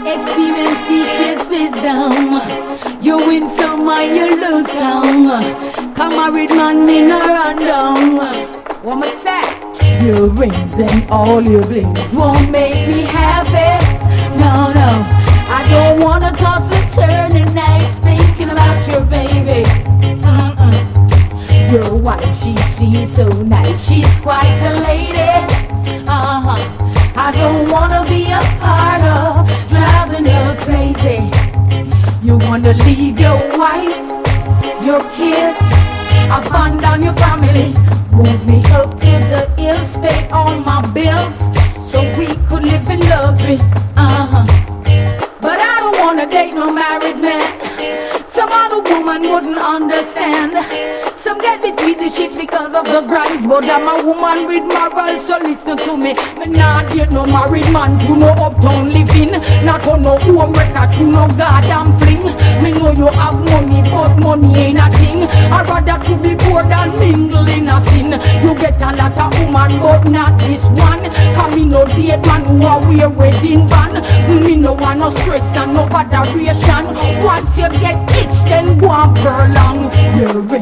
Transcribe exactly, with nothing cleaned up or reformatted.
Experience teaches wisdom. You win some and you lose some. Come married man, me no run down. What me say? Your rings and all your blings won't make me happy. No, no, I don't wanna toss and turn at nights thinking about your baby. Uh-uh. Your wife, she seems so nice, she's quite a lady. Uh-huh. I don't wanna be a part of driving her crazy. You wanna leave your wife, your kids, abandon your family, move me up to the hills, pay all my bills, so we could live in luxury. Uh-huh. But I don't wanna date no married man. Some other woman wouldn't understand. Some get between the sheets because of the grinds, but I'm a woman with morals, so listen to me. Me not date no married man through no uptown living. Not on no home wrecker through no goddamn fling. Me know you have money, but money ain't a thing. I'd rather to be poor than mingle in a sin. You get a lot of woman, but not this one. Cause me no date man who are wear wedding band. Me no want no stress and no botheration. Once you get itch, then go and prolong. You're